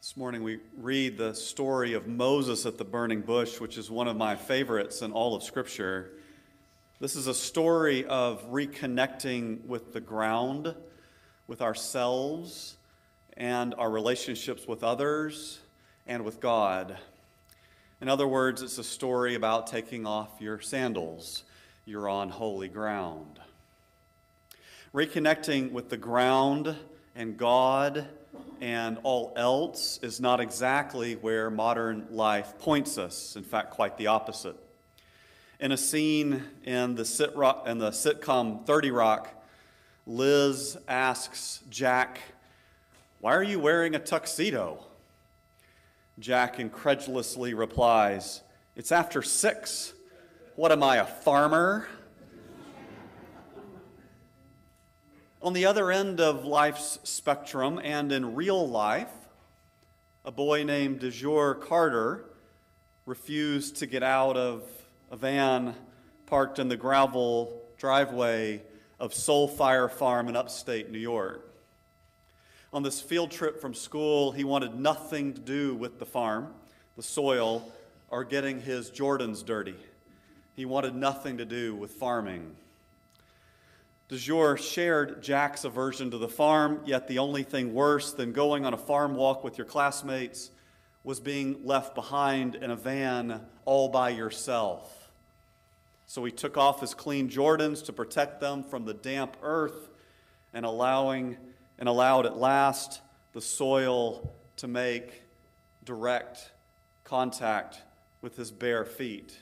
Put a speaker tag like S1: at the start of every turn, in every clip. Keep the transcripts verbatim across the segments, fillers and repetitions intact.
S1: This morning we read the story of Moses at the burning bush, which is one of my favorites in all of Scripture. This is a story of reconnecting with the ground, with ourselves, and our relationships with others and with God. In other words, it's a story about taking off your sandals. You're on holy ground. Reconnecting with the ground and God and all else is not exactly where modern life points us. In fact, quite the opposite. In a scene in the, sit rock, in the sitcom thirty Rock, Liz asks Jack, "Why are you wearing a tuxedo?" Jack incredulously replies, "It's after six. What am I, a farmer?" On the other end of life's spectrum and in real life, a boy named DeJour Carter refused to get out of a van parked in the gravel driveway of Soulfire Farm in upstate New York. On this field trip from school, he wanted nothing to do with the farm, the soil, or getting his Jordans dirty. He wanted nothing to do with farming. DeJour shared Jack's aversion to the farm, yet the only thing worse than going on a farm walk with your classmates was being left behind in a van all by yourself. So he took off his clean Jordans to protect them from the damp earth and allowing and allowed at last the soil to make direct contact with his bare feet.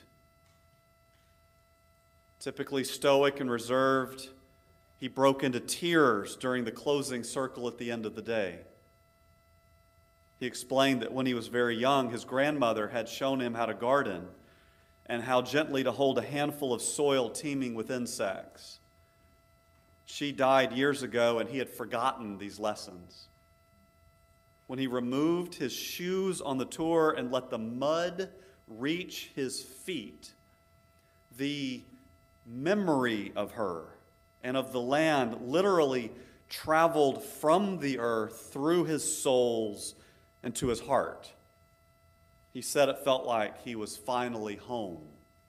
S1: Typically stoic and reserved, he broke into tears during the closing circle at the end of the day. He explained that when he was very young, his grandmother had shown him how to garden and how gently to hold a handful of soil teeming with insects. She died years ago, and he had forgotten these lessons. When he removed his shoes on the tour and let the mud reach his feet, the memory of her and of the land literally traveled from the earth through his soles and to his heart. He said it felt like he was finally home.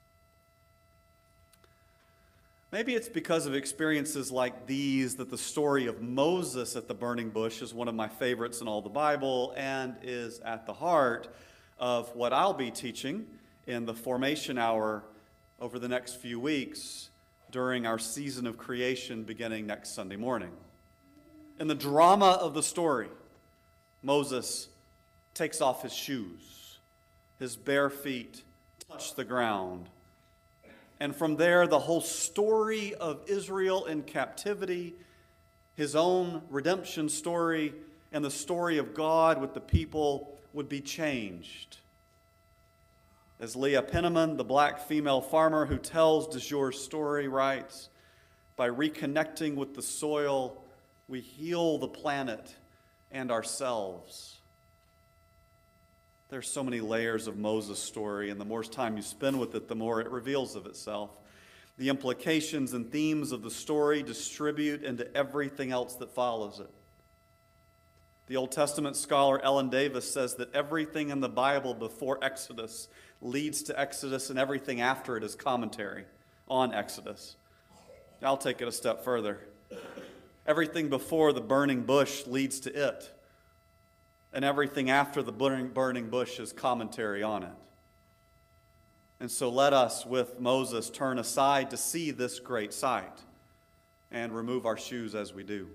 S1: Maybe it's because of experiences like these that the story of Moses at the burning bush is one of my favorites in all the Bible and is at the heart of what I'll be teaching in the Formation Hour over the next few weeks during our season of creation beginning next Sunday morning. In the drama of the story, Moses takes off his shoes. His bare feet touch the ground. And from there, the whole story of Israel in captivity, his own redemption story, and the story of God with the people would be changed. As Leah Penniman, the black female farmer who tells DeJour's story, writes, "By reconnecting with the soil, we heal the planet and ourselves." There's so many layers of Moses' story, and the more time you spend with it, the more it reveals of itself. The implications and themes of the story distribute into everything else that follows it. The Old Testament scholar Ellen Davis says that everything in the Bible before Exodus leads to Exodus, and everything after it is commentary on Exodus. I'll take it a step further. Everything before the burning bush leads to it, and everything after the burning, burning bush is commentary on it. And so let us, with Moses, turn aside to see this great sight and remove our shoes as we do.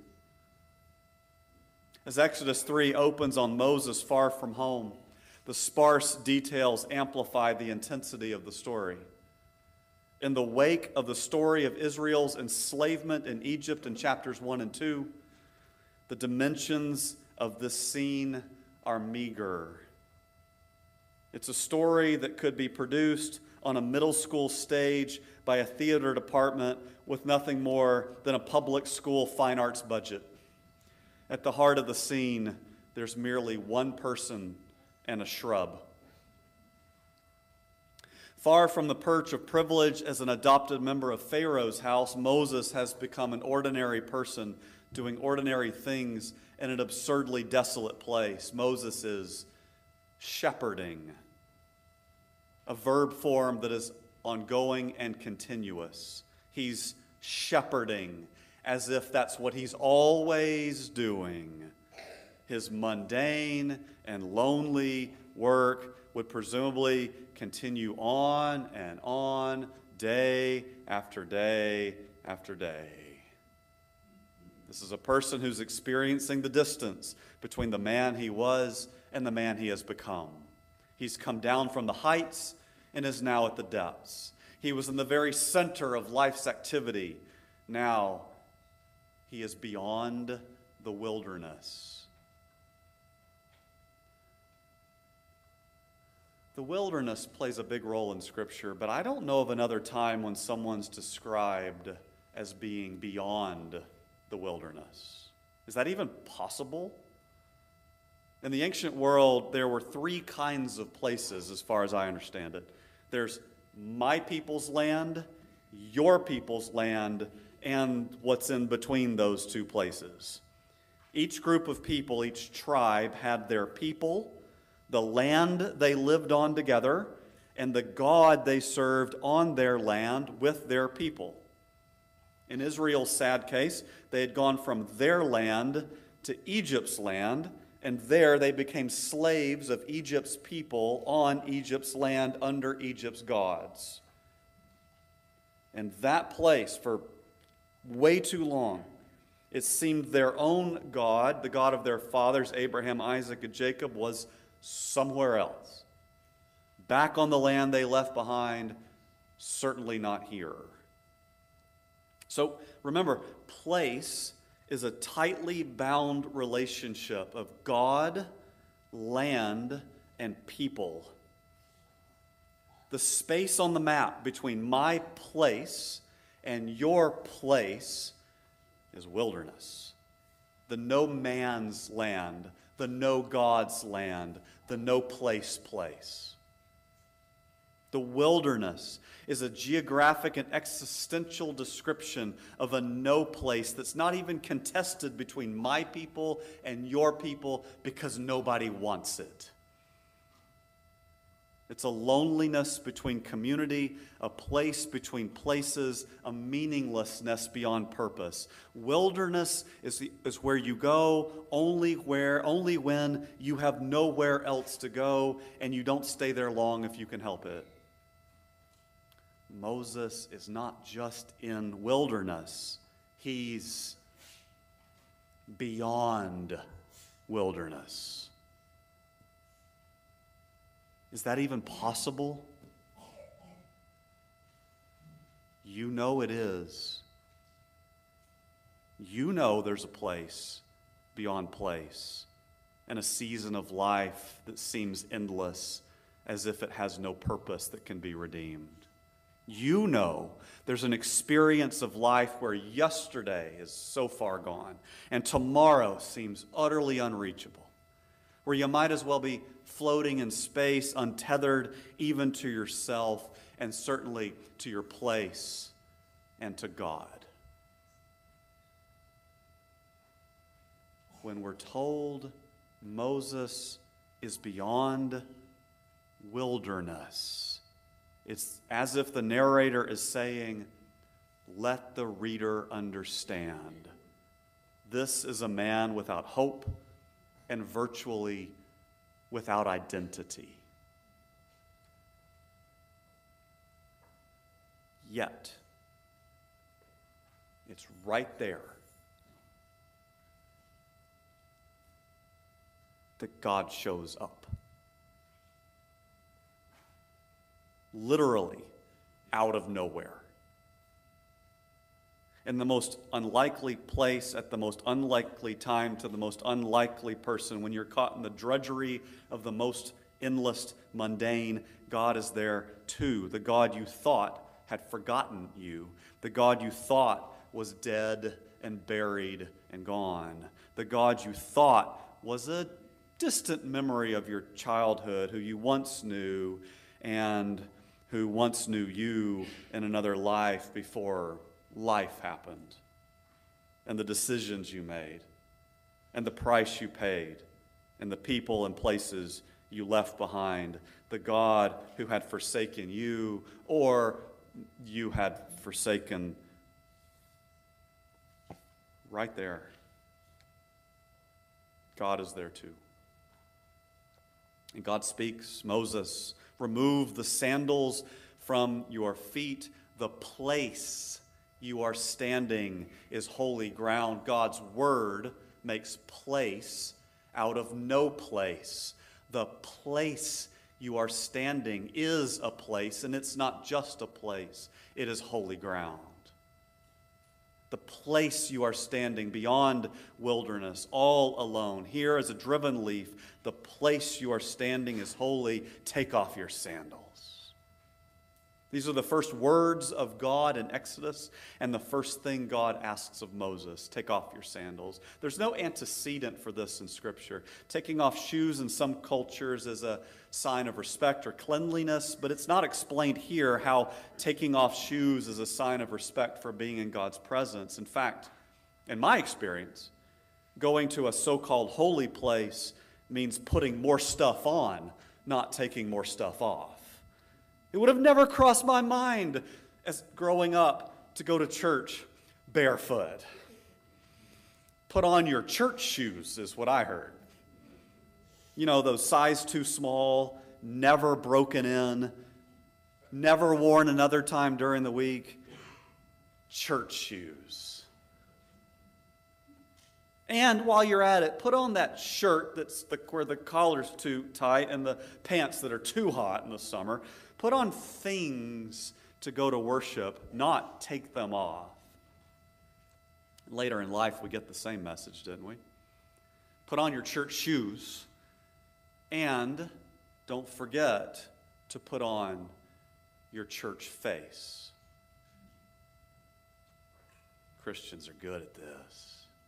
S1: As Exodus three opens on Moses far from home, the sparse details amplify the intensity of the story. In the wake of the story of Israel's enslavement in Egypt in chapters one and two, the dimensions of this scene are meager. It's a story that could be produced on a middle school stage by a theater department with nothing more than a public school fine arts budget. At the heart of the scene, there's merely one person and a shrub. Far from the perch of privilege as an adopted member of Pharaoh's house, Moses has become an ordinary person doing ordinary things in an absurdly desolate place. Moses is shepherding, a verb form that is ongoing and continuous. He's shepherding as if that's what he's always doing. His mundane and lonely work would presumably continue on and on, day after day after day. This is a person who's experiencing the distance between the man he was and the man he has become. He's come down from the heights and is now at the depths. He was in the very center of life's activity. Now he is beyond the wilderness. The wilderness plays a big role in Scripture, but I don't know of another time when someone's described as being beyond the wilderness. Is that even possible? In the ancient world, there were three kinds of places, as far as I understand it. There's my people's land, your people's land, and what's in between those two places. Each group of people, each tribe, had their people, the land they lived on together, and the God they served on their land with their people. In Israel's sad case, they had gone from their land to Egypt's land, and there they became slaves of Egypt's people on Egypt's land under Egypt's gods. And that place, for way too long, it seemed their own God, the God of their fathers, Abraham, Isaac, and Jacob, was somewhere else. Back on the land they left behind, certainly not here. So remember, place is a tightly bound relationship of God, land, and people. The space on the map between my place and your place is wilderness. The no man's land, the no God's land, the no place place. The wilderness is a geographic and existential description of a no place that's not even contested between my people and your people because nobody wants it. It's a loneliness between community, a place between places, a meaninglessness beyond purpose. Wilderness is, the, is where you go only where, only when you have nowhere else to go, and you don't stay there long if you can help it. Moses is not just in wilderness, he's beyond wilderness. Is that even possible? You know it is. You know there's a place beyond place and a season of life that seems endless, as if it has no purpose that can be redeemed. You know there's an experience of life where yesterday is so far gone and tomorrow seems utterly unreachable, where you might as well be floating in space, untethered even to yourself and certainly to your place and to God. When we're told Moses is beyond wilderness, it's as if the narrator is saying, let the reader understand. This is a man without hope and virtually without identity. Yet, it's right there that God shows up. Literally out of nowhere. In the most unlikely place, at the most unlikely time, to the most unlikely person, when you're caught in the drudgery of the most endless, mundane, God is there too. The God you thought had forgotten you. The God you thought was dead and buried and gone. The God you thought was a distant memory of your childhood, who you once knew, and who once knew you in another life before life happened and the decisions you made. and the price you paid, and the people and places you left behind, the God who had forsaken you, or you had forsaken. Right there, God is there too. And God speaks, Moses, remove the sandals from your feet. The place you are standing is holy ground. God's word makes place out of no place. The place you are standing is a place, and it's not just a place. It is holy ground. The place you are standing beyond wilderness, all alone. Here as a driven leaf, the place you are standing is holy. Take off your sandals. These are the first words of God in Exodus, and the first thing God asks of Moses, take off your sandals. There's no antecedent for this in Scripture. Taking off shoes in some cultures is a sign of respect or cleanliness, but it's not explained here how taking off shoes is a sign of respect for being in God's presence. In fact, in my experience, going to a so-called holy place means putting more stuff on, not taking more stuff off. It would have never crossed my mind as growing up to go to church barefoot. Put on your church shoes is what I heard. You know, those size too small, never broken in, never worn another time during the week. Church shoes. And while you're at it, put on that shirt that's the, where the collar's too tight and the pants that are too hot in the summer. Put on things to go to worship, not take them off. Later in life, we get the same message, didn't we? Put on your church shoes, and don't forget to put on your church face. Christians are good at this.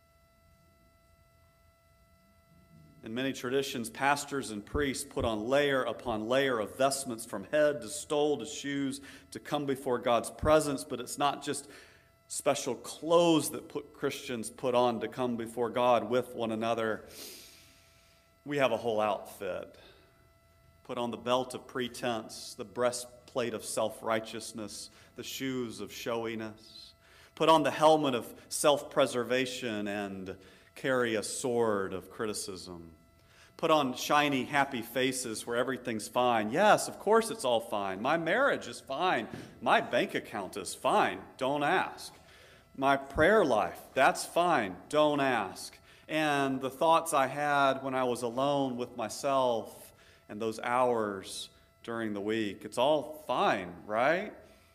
S1: In many traditions, pastors and priests put on layer upon layer of vestments from head to stole to shoes to come before God's presence, but it's not just special clothes that put Christians put on to come before God with one another. We have a whole outfit. Put on the belt of pretense, the breastplate of self-righteousness, the shoes of showiness. Put on the helmet of self-preservation and carry a sword of criticism. Put on shiny, happy faces where everything's fine. Yes, of course it's all fine. My marriage is fine. My bank account is fine. Don't ask. My prayer life, that's fine. Don't ask. And the thoughts I had when I was alone with myself and those hours during the week, it's all fine, right?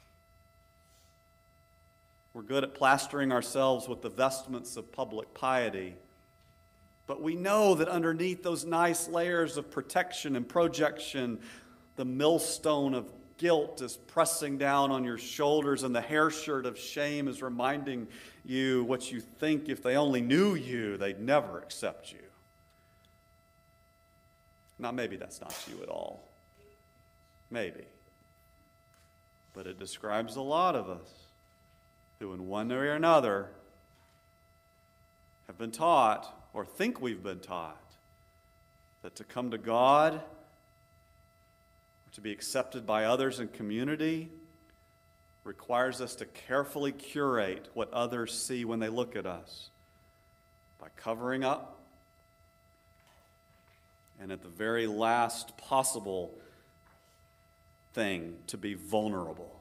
S1: We're good at plastering ourselves with the vestments of public piety. But we know that underneath those nice layers of protection and projection, the millstone of guilt is pressing down on your shoulders, and the hair shirt of shame is reminding you what you think if they only knew you, they'd never accept you. Now, maybe that's not you at all. Maybe. But it describes a lot of us who in one way or another have been taught, or think we've been taught, that to come to God, or to be accepted by others in community, requires us to carefully curate what others see when they look at us by covering up, and at the very last possible thing, to be vulnerable.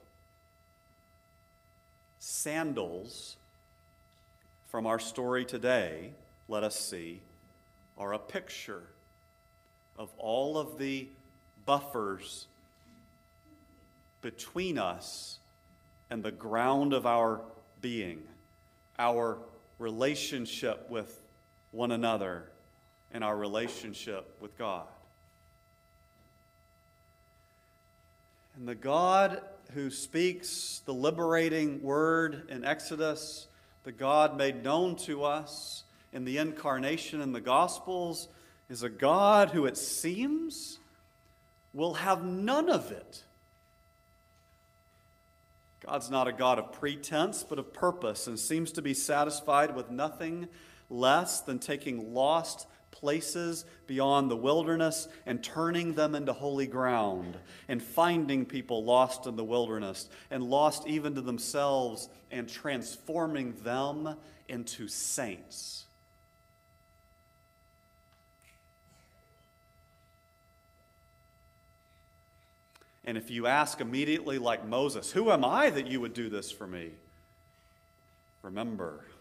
S1: Sandals, from our story today, let us see, are a picture of all of the buffers between us and the ground of our being, our relationship with one another and our relationship with God. And the God who speaks the liberating word in Exodus, the God made known to us in the incarnation in the Gospels, is a God who, it seems, will have none of it. God's not a God of pretense, but of purpose, and seems to be satisfied with nothing less than taking lost places beyond the wilderness and turning them into holy ground, and finding people lost in the wilderness and lost even to themselves and transforming them into saints. And if you ask immediately, like Moses, "Who am I that you would do this for me?" remember,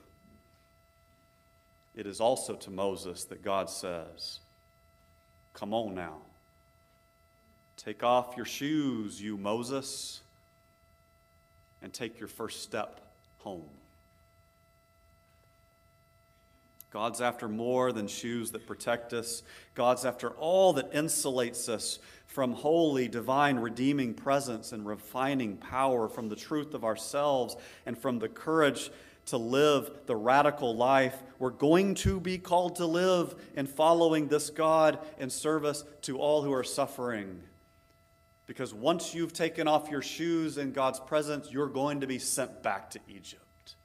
S1: it is also to Moses that God says, "Come on now. Take off your shoes, you Moses, and take your first step home." God's after more than shoes that protect us. God's after all that insulates us from holy, divine, redeeming presence and refining power, from the truth of ourselves and from the courage to live the radical life we're going to be called to live in following this God in service to all who are suffering. Because once you've taken off your shoes in God's presence, you're going to be sent back to Egypt.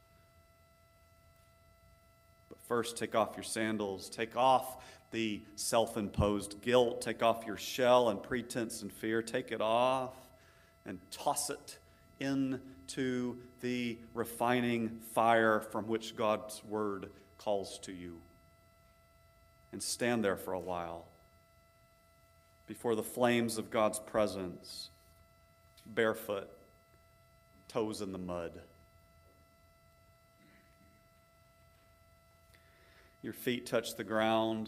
S1: First, take off your sandals, take off the self-imposed guilt, take off your shell and pretense and fear, take it off and toss it into the refining fire from which God's word calls to you. And stand there for a while before the flames of God's presence, barefoot, toes in the mud. Your feet touch the ground,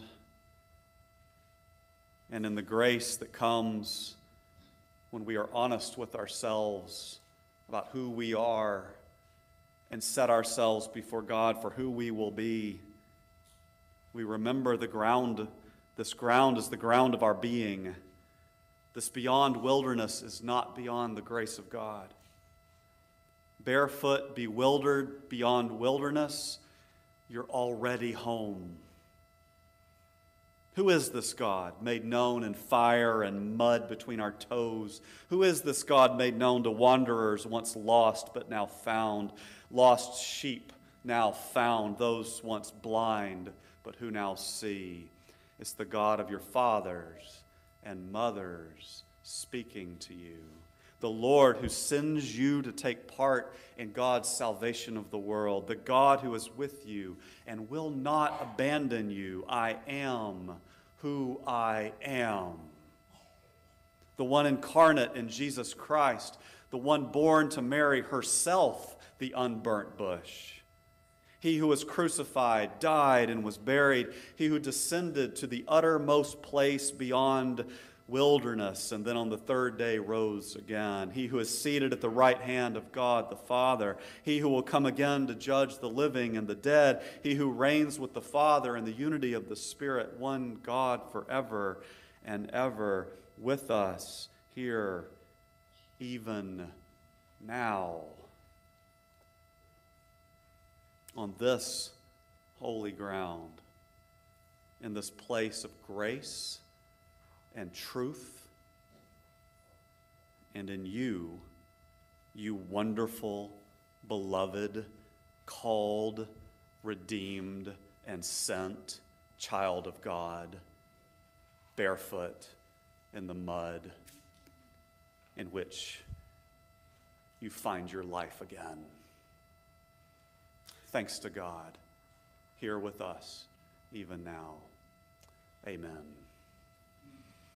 S1: and in the grace that comes when we are honest with ourselves about who we are and set ourselves before God for who we will be, we remember the ground. This ground is the ground of our being. This beyond wilderness is not beyond the grace of God. Barefoot, bewildered, beyond wilderness, you're already home. Who is this God made known in fire and mud between our toes? Who is this God made known to wanderers, once lost but now found? Lost sheep now found, those once blind but who now see. It's the God of your fathers and mothers speaking to you. The Lord who sends you to take part in God's salvation of the world. The God who is with you and will not abandon you. I am who I am. The one incarnate in Jesus Christ. The one born to Mary herself, the unburnt bush. He who was crucified, died, and was buried. He who descended to the uttermost place beyond wilderness, and then on the third day rose again. He who is seated at the right hand of God the Father. He who will come again to judge the living and the dead. He who reigns with the Father in the unity of the Spirit, one God forever and ever, with us here, even now. On this holy ground, in this place of grace and truth, and in you, you wonderful, beloved, called, redeemed, and sent child of God, barefoot in the mud in which you find your life again. Thanks to God, here with us even now. Amen.